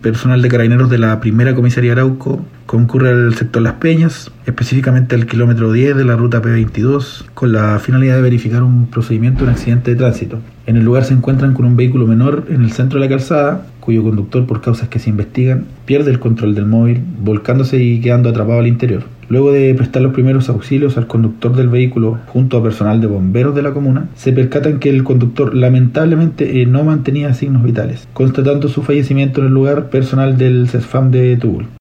personal de carabineros de la primera comisaría Arauco concurre al sector Las Peñas, específicamente al kilómetro 10 de la ruta P22, con la finalidad de verificar un procedimiento de un accidente de tránsito. En el lugar se encuentran con un vehículo menor en el centro de la calzada, cuyo conductor, por causas que se investigan, pierde el control del móvil, volcándose y quedando atrapado al interior. Luego de prestar los primeros auxilios al conductor del vehículo junto a personal de bomberos de la comuna, se percatan que el conductor lamentablemente no mantenía signos vitales, constatando su fallecimiento en el lugar personal del CESFAM de Tubul.